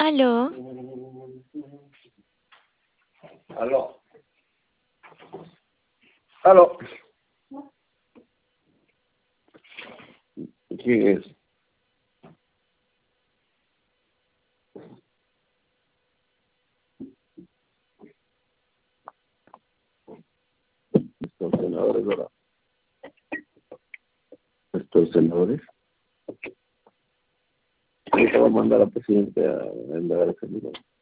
Aló, Aló. Aló. ¿Quién es? Extorsionadores, ¿verdad? Extorsionadores. Ahorita va a mandar a la presidenta a enviar ese libro.